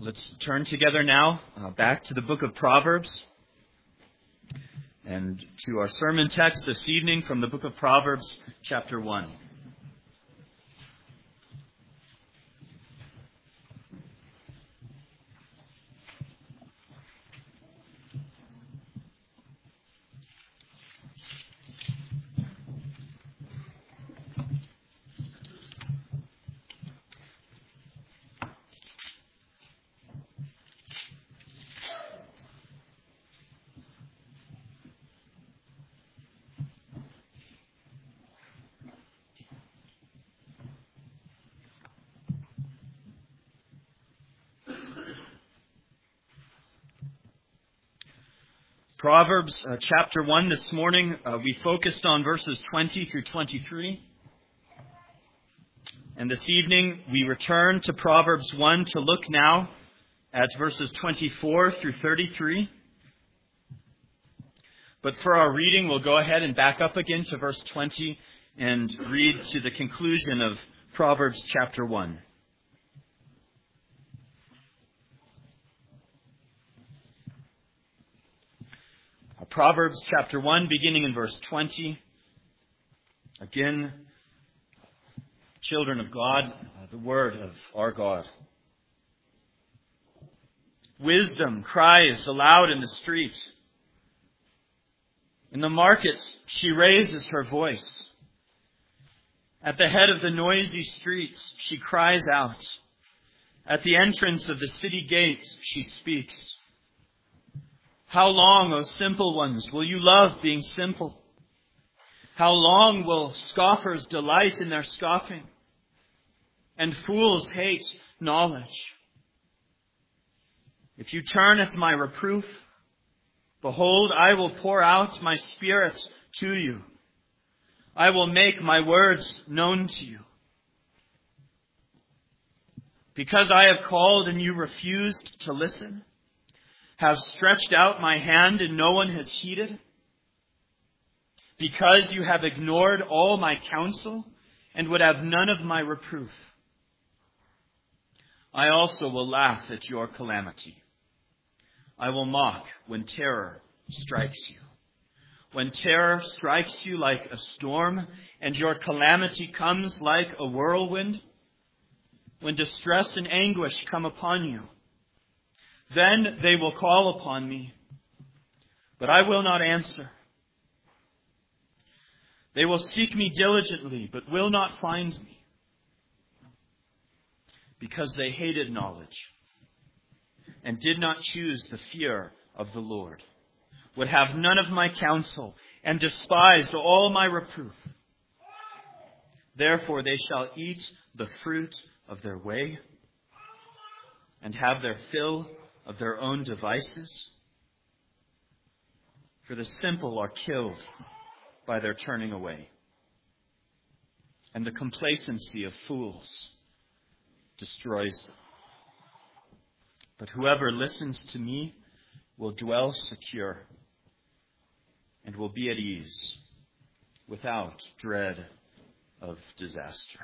Let's turn together now back to the book of Proverbs and to our sermon text this evening from the book of Proverbs, chapter 1. Proverbs chapter 1 this morning, we focused on verses 20 through 23. And this evening, we return to Proverbs 1 to look now at verses 24 through 33. But for our reading, we'll go ahead and back up again to verse 20 and read to the conclusion of Proverbs chapter 1. Proverbs chapter 1, beginning in verse 20. Again, children of God, the word of our God. Wisdom cries aloud in the street. In the markets, she raises her voice. At the head of the noisy streets, she cries out. At the entrance of the city gates, she speaks. How long, O simple ones, will you love being simple? How long will scoffers delight in their scoffing, and fools hate knowledge? If you turn at my reproof, behold, I will pour out my spirit to you. I will make my words known to you. Because I have called and you refused to listen, have stretched out my hand and no one has heeded, because you have ignored all my counsel and would have none of my reproof, I also will laugh at your calamity. I will mock when terror strikes you. When terror strikes you like a storm and your calamity comes like a whirlwind, when distress and anguish come upon you, then they will call upon me, but I will not answer. They will seek me diligently, but will not find me, because they hated knowledge and did not choose the fear of the Lord, would have none of my counsel, and despised all my reproof. Therefore they shall eat the fruit of their way and have their fill of their own devices. For the simple are killed by their turning away, and the complacency of fools destroys them. But whoever listens to me will dwell secure and will be at ease without dread of disaster.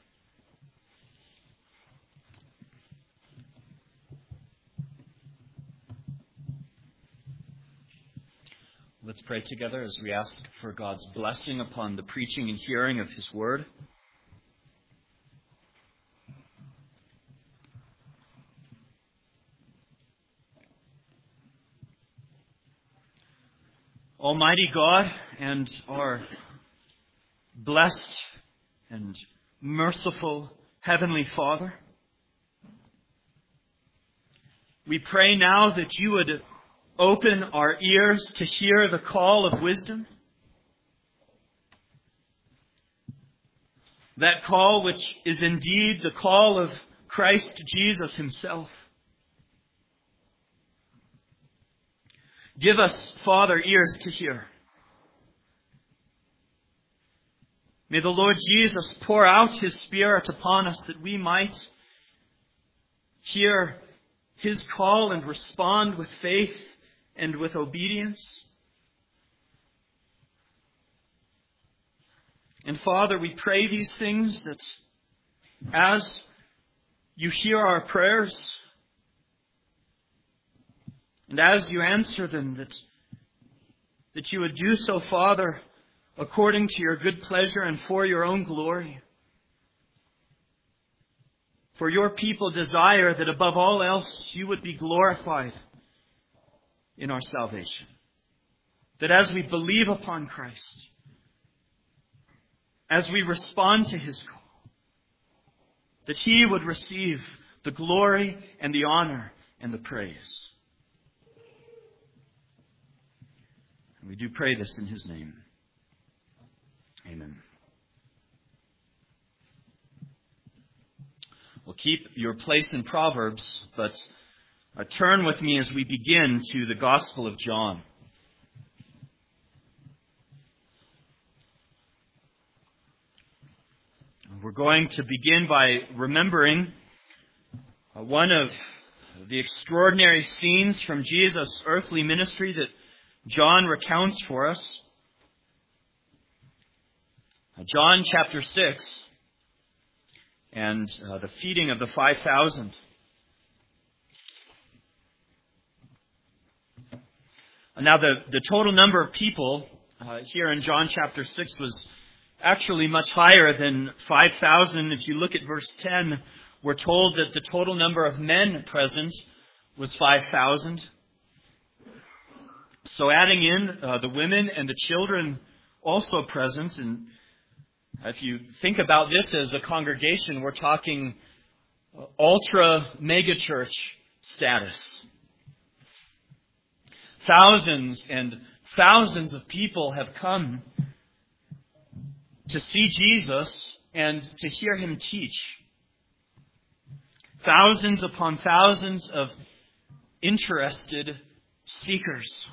Let's pray together as we ask for God's blessing upon the preaching and hearing of His Word. Almighty God and our blessed and merciful Heavenly Father, we pray now that you would open our ears to hear the call of wisdom. That call which is indeed the call of Christ Jesus Himself. Give us, Father, ears to hear. May the Lord Jesus pour out His Spirit upon us that we might hear His call and respond with faith and with obedience. And Father, we pray these things that as you hear our prayers, And as you answer them, that you would do so, Father, according to your good pleasure and for your own glory. For your people desire that above all else you would be glorified in our salvation. That as we believe upon Christ, as we respond to His call, that He would receive the glory and the honor and the praise. And we do pray this in His name. Amen. Well, keep your place in Proverbs, but turn with me as we begin to the Gospel of John. We're going to begin by remembering one of the extraordinary scenes from Jesus' earthly ministry that John recounts for us. John chapter 6 and the feeding of the 5,000. Now the total number of people here in John chapter 6 was actually much higher than 5,000. If you look at verse 10, we're told that the total number of men present was 5,000. So adding in the women and the children also present, and if you think about this as a congregation, we're talking ultra mega church status. Thousands and thousands of people have come to see Jesus and to hear Him teach. Thousands upon thousands of interested seekers.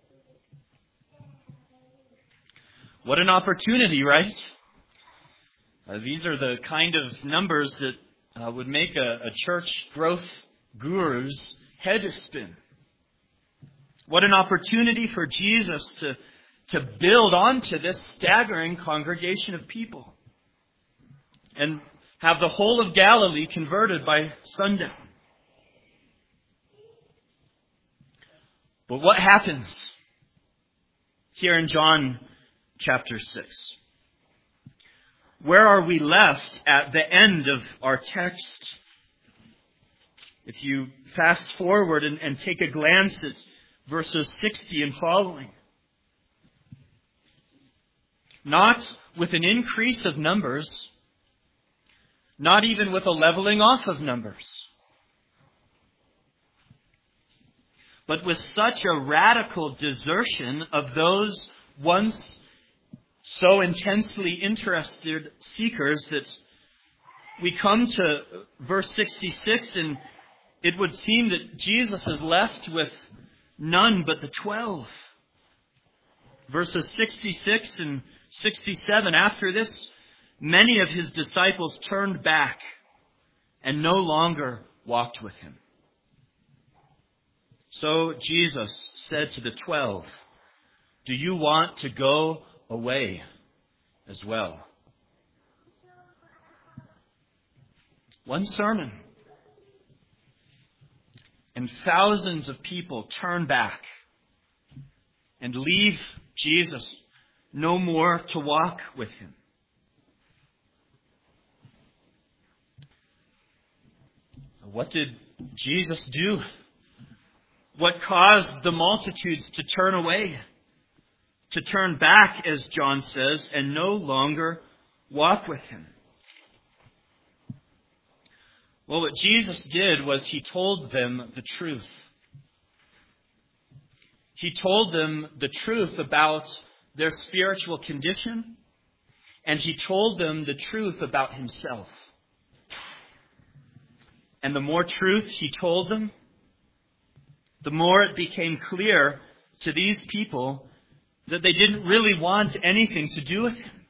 What an opportunity, right? These are the kind of numbers that would make a church growth guru's head spin. What an opportunity for Jesus to build onto this staggering congregation of people and have the whole of Galilee converted by sundown. But what happens here in John chapter 6? Where are we left at the end of our text? If you fast forward and take a glance at verses 60 and following. Not with an increase of numbers, not even with a leveling off of numbers, but with such a radical desertion of those once so intensely interested seekers that we come to verse 66 and it would seem that Jesus is left with none but the 12. Verses 66 and 67, after this, many of His disciples turned back and no longer walked with Him. So Jesus said to the 12, "Do you want to go away as well?" One sermon, and thousands of people turn back and leave Jesus no more to walk with Him. What did Jesus do? What caused the multitudes to turn away? To turn back, as John says, and no longer walk with Him? Well, what Jesus did was He told them the truth. He told them the truth about their spiritual condition, and He told them the truth about Himself. And the more truth He told them, the more it became clear to these people that they didn't really want anything to do with Him.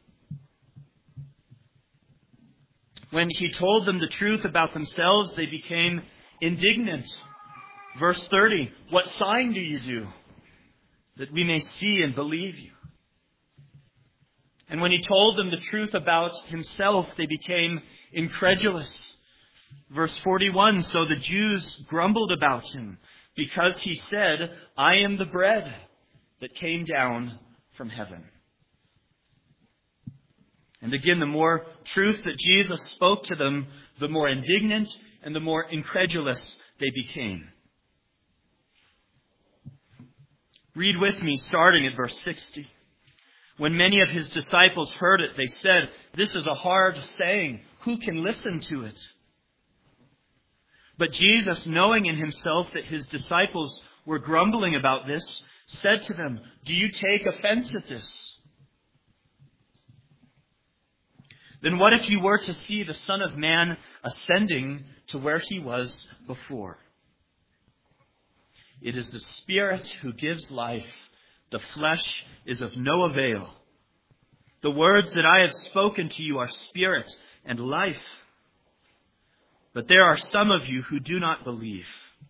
When He told them the truth about themselves, they became indignant. Verse 30, "What sign do you do, that we may see and believe you?" And when He told them the truth about Himself, they became incredulous. Verse 41, "So the Jews grumbled about Him because he said, I am the bread that came down from heaven. And again, the more truth that Jesus spoke to them, the more indignant and the more incredulous they became. Read with me, starting at verse 60. When many of his disciples heard it, they said, "This is a hard saying. Who can listen to it?" But Jesus, knowing in himself that his disciples were grumbling about this, said to them, "Do you take offense at this? Then what if you were to see the Son of Man ascending to where he was before? It is the Spirit who gives life. The flesh is of no avail. The words that I have spoken to you are spirit and life. But there are some of you who do not believe.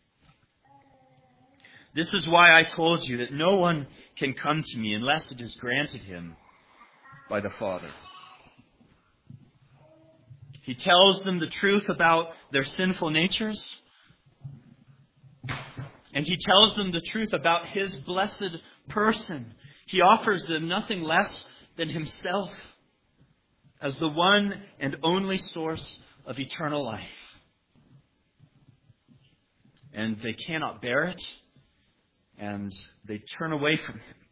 This is why I told you that no one can come to me unless it is granted him by the Father." He tells them the truth about their sinful natures. And he tells them the truth about his blessed person. He offers them nothing less than himself as the one and only source of eternal life. And they cannot bear it, and they turn away from him.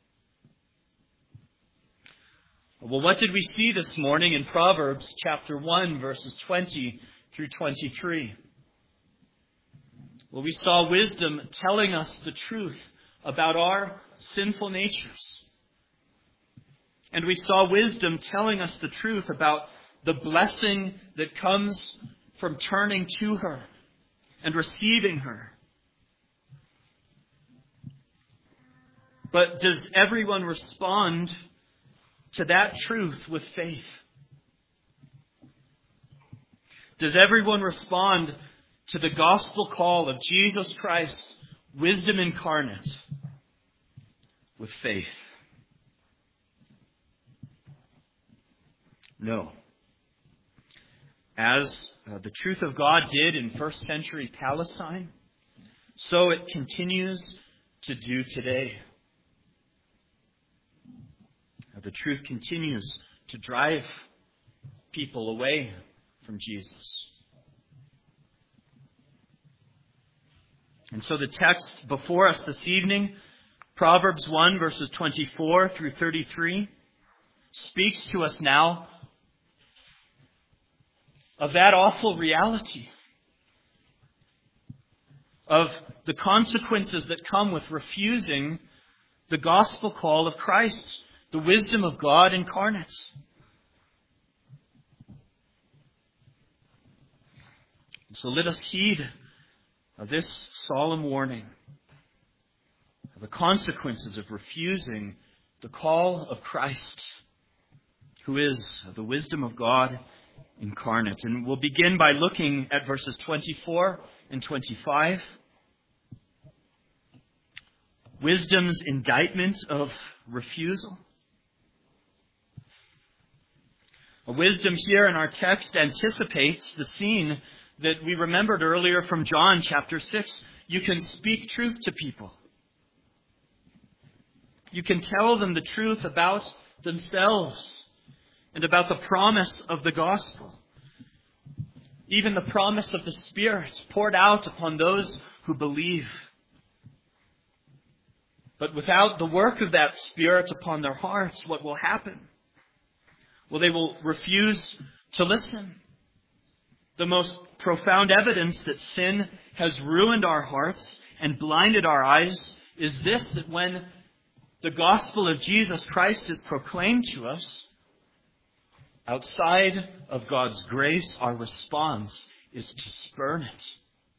Well, what did we see this morning in Proverbs chapter 1, verses 20 through 23? Well, we saw wisdom telling us the truth about our sinful natures. And we saw wisdom telling us the truth about the blessing that comes from turning to her and receiving her. But does everyone respond to that truth with faith? Does everyone respond to the gospel call of Jesus Christ, wisdom incarnate, with faith? No. As the truth of God did in first century Palestine, so it continues to do today. The truth continues to drive people away from Jesus. And so the text before us this evening, Proverbs 1, verses 24 through 33, speaks to us now of that awful reality, of the consequences that come with refusing the gospel call of Christ, the wisdom of God incarnate. So let us heed of this solemn warning of the consequences of refusing the call of Christ, who is the wisdom of God incarnate. And we'll begin by looking at verses 24 and 25. Wisdom's indictment of refusal. Wisdom here in our text anticipates the scene that we remembered earlier from John chapter 6. You can speak truth to people. You can tell them the truth about themselves and about the promise of the gospel. Even the promise of the Spirit poured out upon those who believe. But without the work of that Spirit upon their hearts, what will happen? Well, they will refuse to listen. The most profound evidence that sin has ruined our hearts and blinded our eyes is this, that when the gospel of Jesus Christ is proclaimed to us, outside of God's grace, our response is to spurn it.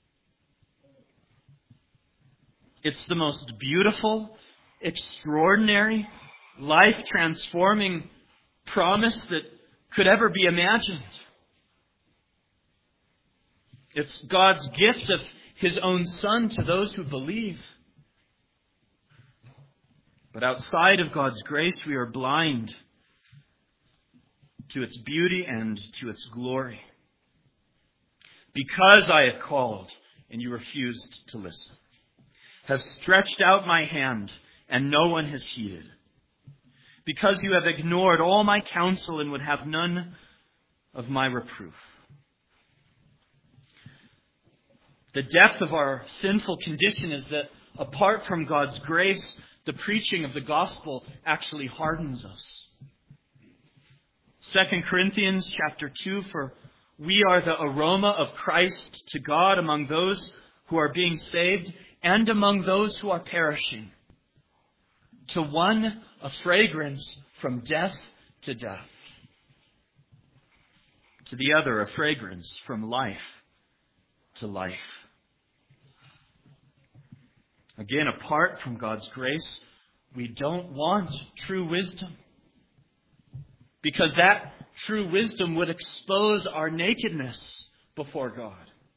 It's the most beautiful, extraordinary, life-transforming promise that could ever be imagined. It's God's gift of His own Son to those who believe. But outside of God's grace, we are blind to its beauty and to its glory. Because I have called and you refused to listen. have stretched out my hand, and no one has heeded. Because you have ignored all my counsel and would have none of my reproof. The depth of our sinful condition is that apart from God's grace, the preaching of the gospel actually hardens us. 2 Corinthians chapter 2, for we are the aroma of Christ to God among those who are being saved and among those who are perishing. To one, a fragrance from death to death. To the other, a fragrance from life to life. Again, apart from God's grace, we don't want true wisdom. Because that true wisdom would expose our nakedness before God.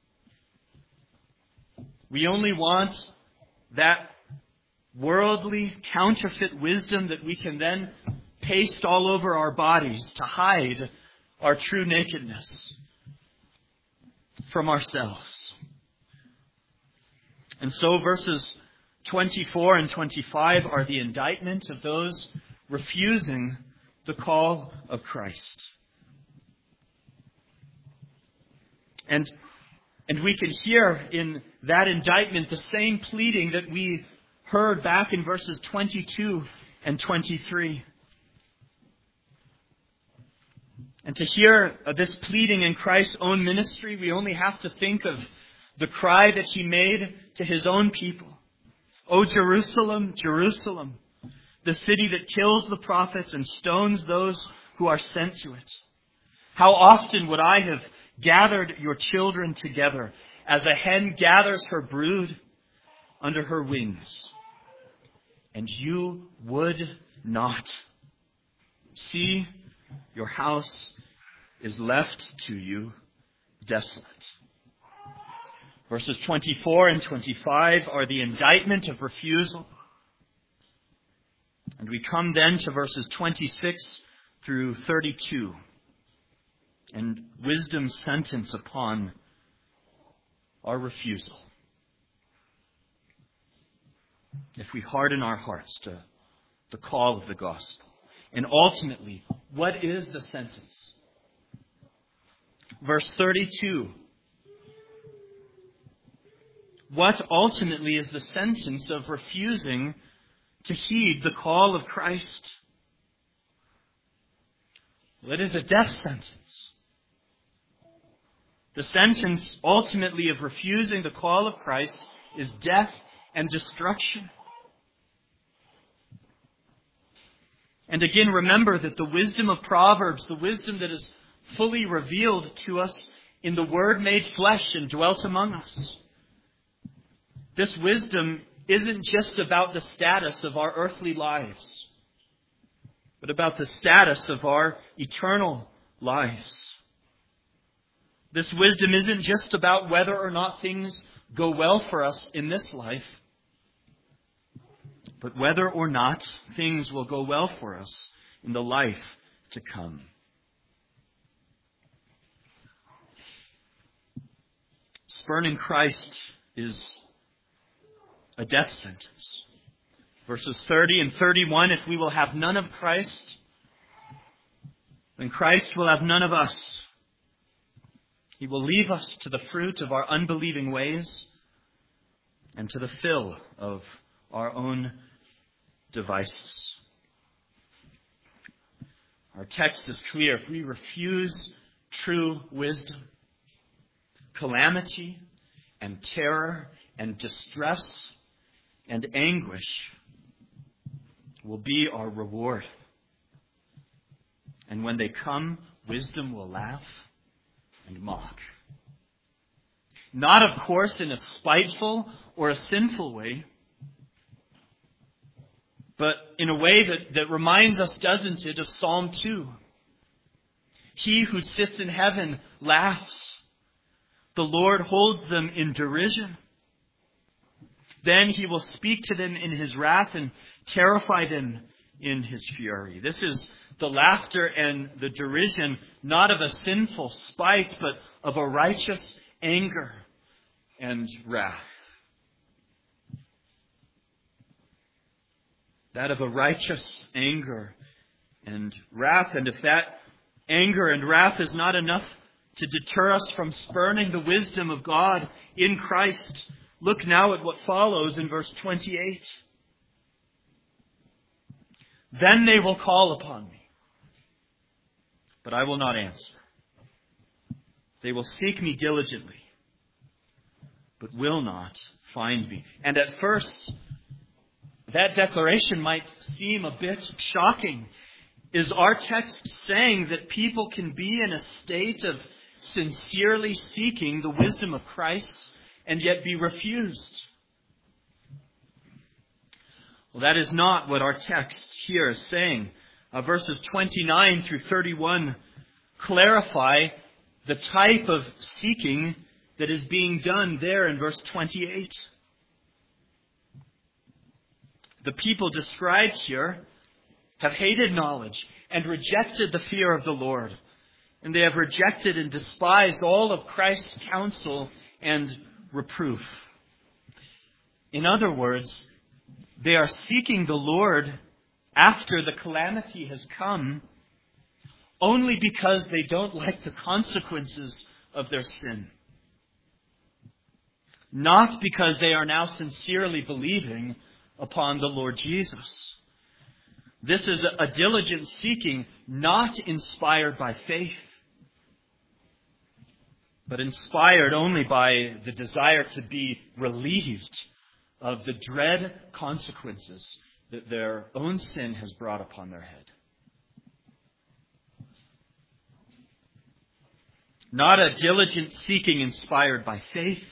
We only want that worldly, counterfeit wisdom that we can then paste all over our bodies to hide our true nakedness from ourselves. And so verses 24 and 25 are the indictment of those refusing the call of Christ. And we can hear in that indictment the same pleading that we heard back in verses 22 and 23. And to hear this pleading in Christ's own ministry, we only have to think of the cry that he made to his own people. O Jerusalem, Jerusalem, the city that kills the prophets and stones those who are sent to it. How often would I have gathered your children together as a hen gathers her brood under her wings, and you would not. See, your house is left to you desolate. Verses 24 and 25 are the indictment of refusal. And we come then to verses 26 through 32. And wisdom's sentence upon our refusal. If we harden our hearts to the call of the gospel. And ultimately, what is the sentence? Verse 32. What ultimately is the sentence of refusing to heed the call of Christ? Well, it is a death sentence. The sentence ultimately of refusing the call of Christ is death and destruction. And again, remember that the wisdom of Proverbs, the wisdom that is fully revealed to us in the Word made flesh and dwelt among us. This wisdom isn't just about the status of our earthly lives, but about the status of our eternal lives. This wisdom isn't just about whether or not things go well for us in this life, but whether or not things will go well for us in the life to come. Spurning Christ is a death sentence. Verses 30 and 31, if we will have none of Christ, then Christ will have none of us. He will leave us to the fruit of our unbelieving ways and to the fill of our own devices. Our text is clear. If we refuse true wisdom, calamity and terror and distress and anguish will be our reward. And when they come, wisdom will laugh and mock. Not, of course, in a spiteful or a sinful way, but in a way that reminds us, doesn't it, of Psalm 2. He who sits in heaven laughs. The Lord holds them in derision. Then he will speak to them in his wrath and terrify them in his fury. This is the laughter and the derision, not of a sinful spite, but of a righteous anger and wrath. that of a righteous anger and wrath. And if that anger and wrath is not enough to deter us from spurning the wisdom of God in Christ, look now at what follows in verse 28. Then they will call upon me, but I will not answer. They will seek me diligently, but will not find me. And at first, that declaration might seem a bit shocking. Is our text saying that people can be in a state of sincerely seeking the wisdom of Christ and yet be refused? Well, that is not what our text here is saying. Verses 29 through 31 clarify the type of seeking that is being done there in verse 28. The people described here have hated knowledge and rejected the fear of the Lord. And they have rejected and despised all of Christ's counsel and reproof. In other words, they are seeking the Lord after the calamity has come only because they don't like the consequences of their sin. Not because they are now sincerely believing upon the Lord Jesus. This is a diligent seeking not inspired by faith, but inspired only by the desire to be relieved of the dread consequences that their own sin has brought upon their head. Not a diligent seeking inspired by faith,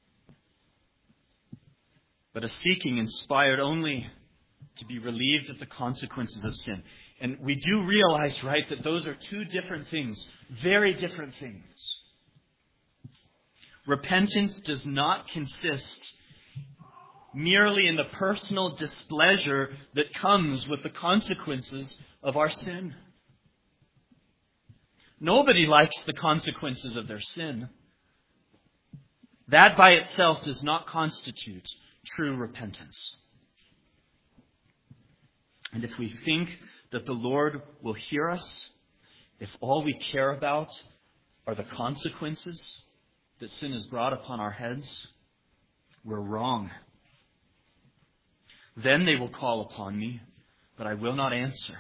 but a seeking inspired only to be relieved of the consequences of sin. And we do realize, right, that those are two different things, very different things. Repentance does not consist merely in the personal displeasure that comes with the consequences of our sin. Nobody likes the consequences of their sin. That by itself does not constitute true repentance. And if we think that the Lord will hear us, if all we care about are the consequences that sin has brought upon our heads, we're wrong. Then they will call upon me, but I will not answer.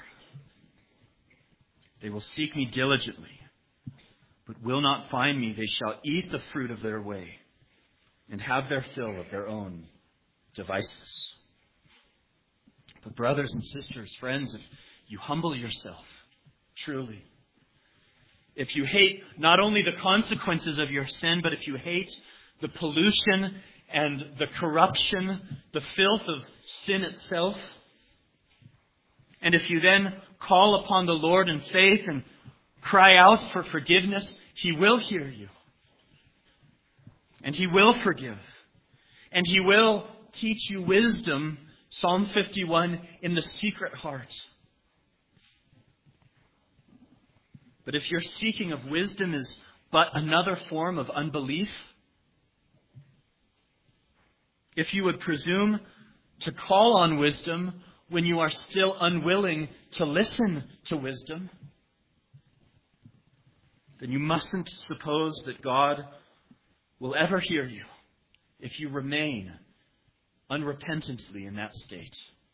They will seek me diligently, but will not find me. They shall eat the fruit of their way and have their fill of their own devices. But brothers and sisters, friends, if you humble yourself, truly, if you hate not only the consequences of your sin, but if you hate the pollution and the corruption, the filth of sin itself, and if you then call upon the Lord in faith and cry out for forgiveness, He will hear you. And He will forgive. And He will teach you wisdom, Psalm 51, in the secret heart. But if your seeking of wisdom is but another form of unbelief, if you would presume to call on wisdom when you are still unwilling to listen to wisdom, then you mustn't suppose that God will ever hear you if you remain unrepentantly in that state.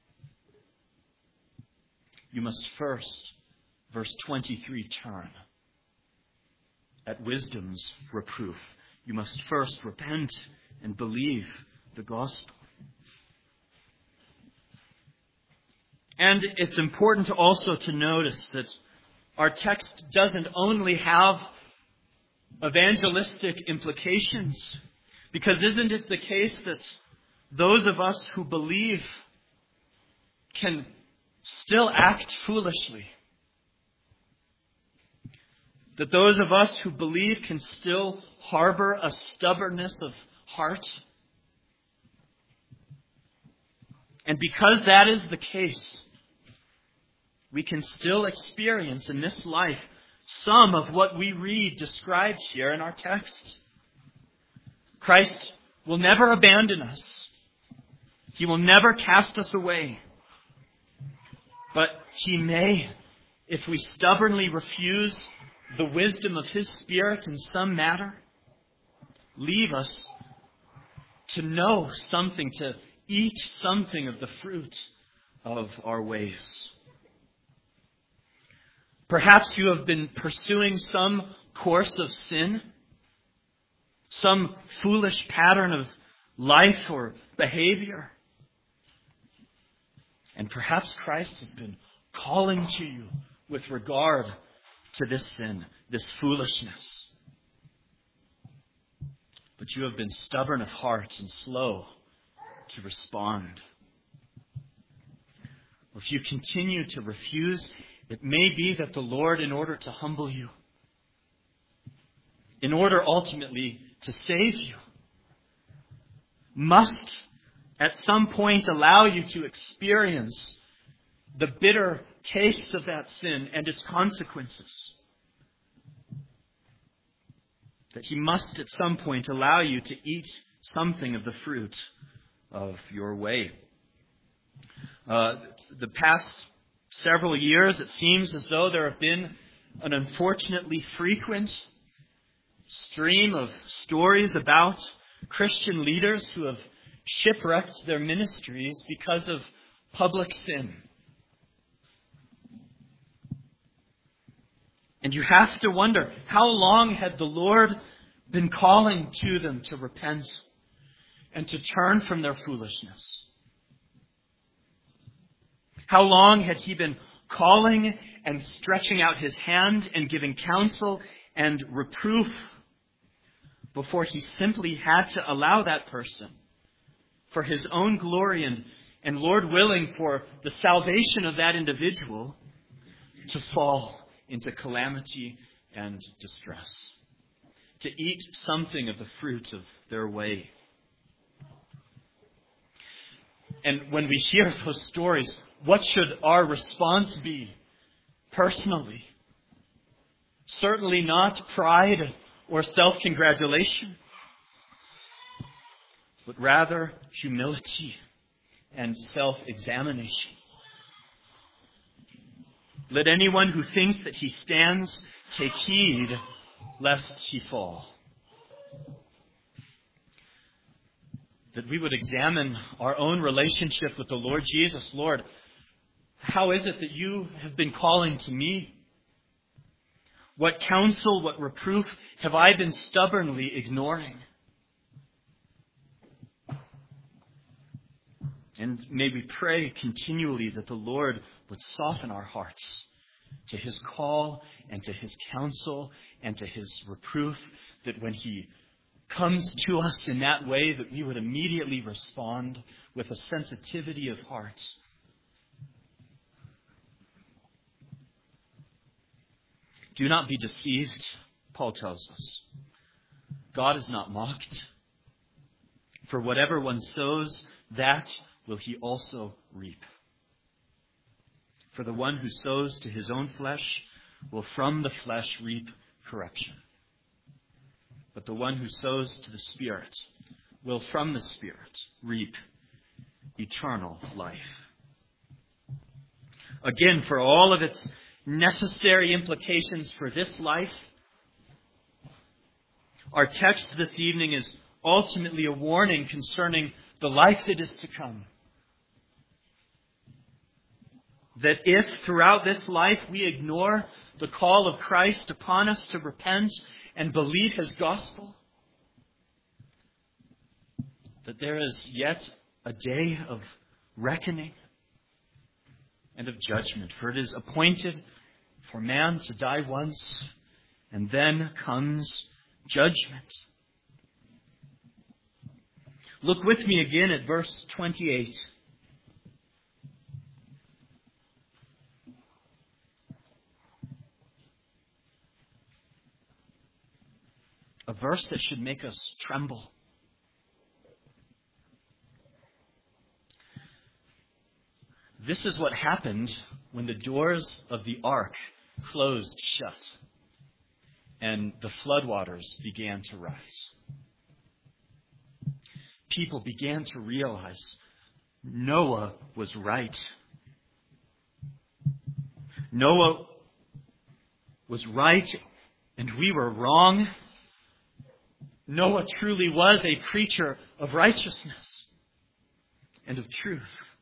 You must first, verse 23, turn at wisdom's reproof. You must first repent and believe the gospel. And it's important also to notice that our text doesn't only have evangelistic implications, because isn't it the case that those of us who believe can still act foolishly? That those of us who believe can still harbor a stubbornness of heart? And because that is the case, we can still experience in this life some of what we read described here in our text. Christ will never abandon us. He will never cast us away. But He may, if we stubbornly refuse the wisdom of His Spirit in some matter, leave us to know something, to eat something of the fruit of our ways. Perhaps you have been pursuing some course of sin, some foolish pattern of life or behavior. And perhaps Christ has been calling to you with regard to this sin, this foolishness. But you have been stubborn of heart and slow to respond. Or if you continue to refuse, it may be that the Lord, in order to humble you, in order ultimately to save you, must at some point allow you to experience the bitter taste of that sin and its consequences. That He must at some point allow you to eat something of the fruit of your way. The past several years, it seems as though there have been an unfortunately frequent stream of stories about Christian leaders who have shipwrecked their ministries because of public sin. And you have to wonder, how long had the Lord been calling to them to repent and to turn from their foolishness? How long had He been calling and stretching out His hand and giving counsel and reproof before He simply had to allow that person, for His own glory and Lord willing, for the salvation of that individual, to fall into calamity and distress, to eat something of the fruit of their way? And when we hear those stories, what should our response be personally? Certainly not pride or self-congratulation, but rather humility and self-examination. Let anyone who thinks that he stands take heed lest he fall. That we would examine our own relationship with the Lord Jesus. Lord, how is it that you have been calling to me? What counsel, what reproof have I been stubbornly ignoring? And may we pray continually that the Lord would soften our hearts to His call and to His counsel and to His reproof, that when He comes to us in that way, that we would immediately respond with a sensitivity of heart. Do not be deceived, Paul tells us. God is not mocked. For whatever one sows, that will he also reap. For the one who sows to his own flesh will from the flesh reap corruption. But the one who sows to the Spirit will from the Spirit reap eternal life. Again, for all of its necessary implications for this life, our text this evening is ultimately a warning concerning the life that is to come. That if throughout this life we ignore the call of Christ upon us to repent and believe His gospel, that there is yet a day of reckoning and of judgment. For it is appointed for man to die once, and then comes judgment. Look with me again at verse 28. A verse that should make us tremble. This is what happened when the doors of the ark closed shut and the floodwaters began to rise. People began to realize Noah was right. Noah was right and we were wrong. Noah truly was a preacher of righteousness and of truth.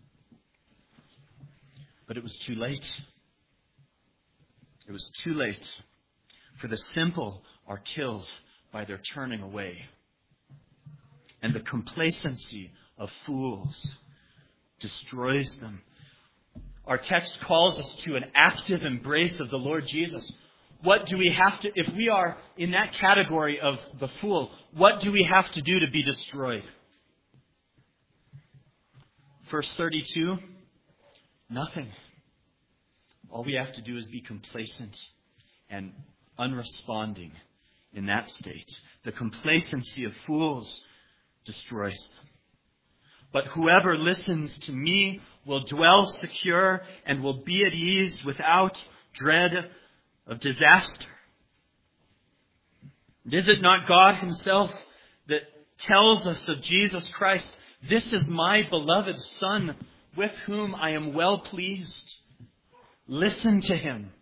But it was too late. It was too late. For the simple are killed by their turning away. And the complacency of fools destroys them. Our text calls us to an active embrace of the Lord Jesus. What do we have to, if we are in that category of the fool, what do we have to do to be destroyed? Verse 32, nothing. All we have to do is be complacent and unresponding in that state. The complacency of fools destroys them. But whoever listens to me will dwell secure and will be at ease without dread of disaster. And is it not God Himself that tells us of Jesus Christ, "This is my beloved Son, with whom I am well pleased. Listen to Him."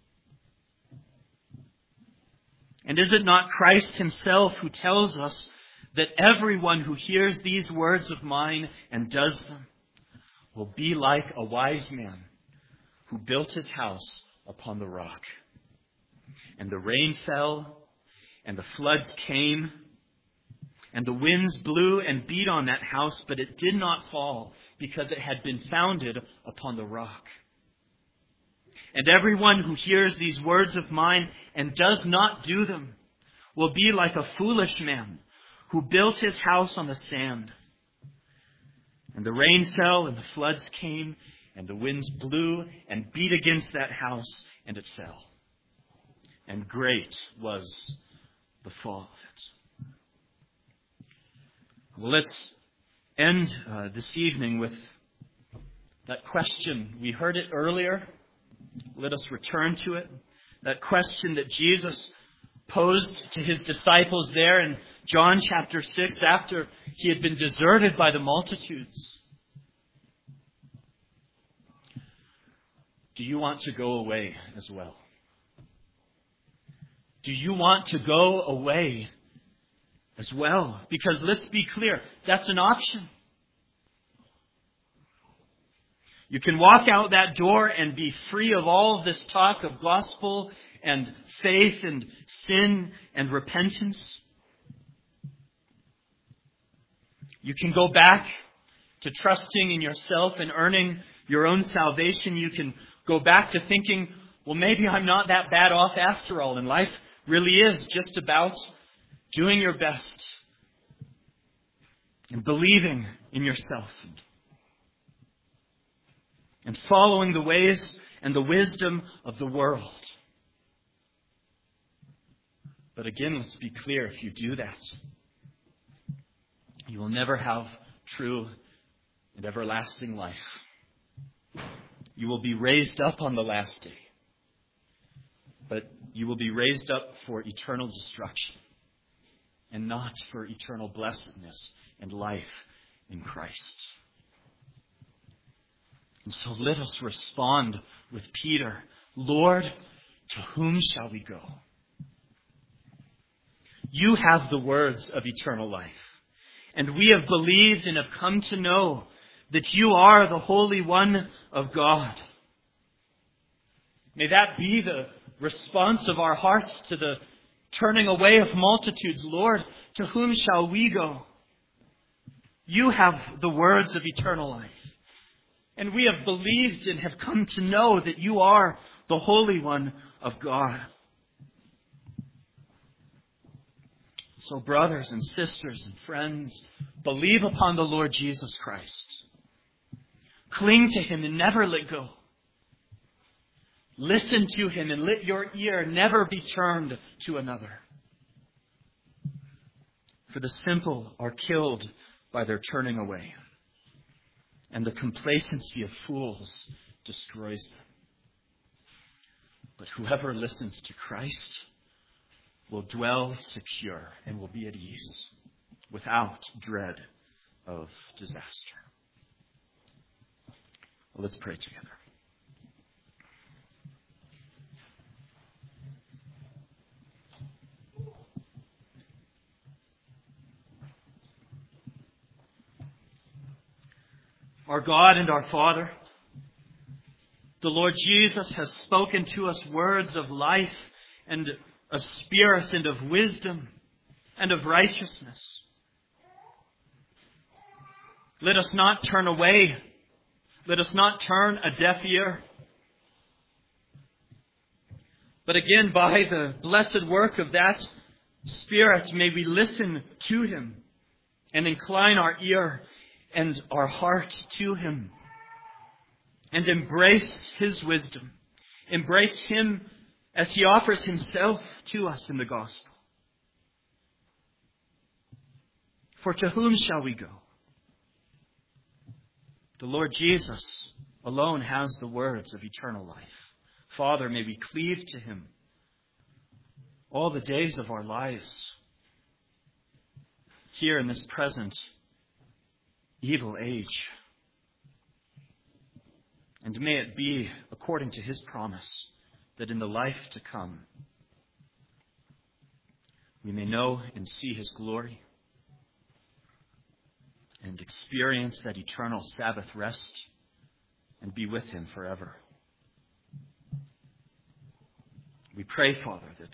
And is it not Christ Himself who tells us that everyone who hears these words of mine and does them will be like a wise man who built his house upon the rock? And the rain fell, and the floods came, and the winds blew and beat on that house, but it did not fall, because it had been founded upon the rock. And everyone who hears these words of mine and does not do them will be like a foolish man who built his house on the sand. And the rain fell, and the floods came, and the winds blew and beat against that house, and it fell. And great was the fall of it. Well, let's end this evening with that question. We heard it earlier. Let us return to it. That question that Jesus posed to His disciples there in John chapter 6 after He had been deserted by the multitudes. Do you want to go away as well? Do you want to go away as well? Because let's be clear, that's an option. You can walk out that door and be free of all of this talk of gospel and faith and sin and repentance. You can go back to trusting in yourself and earning your own salvation. You can go back to thinking, well, maybe I'm not that bad off after all, and life really is just about doing your best and believing in yourself and following the ways and the wisdom of the world. But again, let's be clear, if you do that, you will never have true and everlasting life. You will be raised up on the last day, but you will be raised up for eternal destruction and not for eternal blessedness and life in Christ. And so let us respond with Peter, Lord, to whom shall we go? You have the words of eternal life, and we have believed and have come to know that you are the Holy One of God. May that be the response of our hearts to the turning away of multitudes. Lord, to whom shall we go? You have the words of eternal life. And we have believed and have come to know that you are the Holy One of God. So brothers and sisters and friends, believe upon the Lord Jesus Christ. Cling to Him and never let go. Listen to Him and let your ear never be turned to another. For the simple are killed by their turning away, and the complacency of fools destroys them. But whoever listens to Christ will dwell secure and will be at ease without dread of disaster. Well, let's pray together. our God and our Father, the Lord Jesus has spoken to us words of life and of spirit and of wisdom and of righteousness. Let us not turn away. Let us not turn a deaf ear. But again, by the blessed work of that Spirit, may we listen to Him and incline our ear and our heart to Him and embrace His wisdom. Embrace Him as He offers Himself to us in the gospel. For to whom shall we go? The Lord Jesus alone has the words of eternal life. Father, may we cleave to Him all the days of our lives, here in this present evil age. And may it be according to His promise that in the life to come we may know and see His glory and experience that eternal Sabbath rest and be with Him forever. We pray, Father, that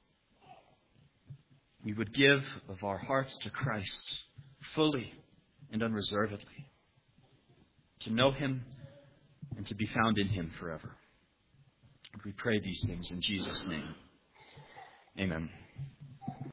we would give of our hearts to Christ fully and unreservedly, to know Him and to be found in Him forever. We pray these things in Jesus' name. Amen.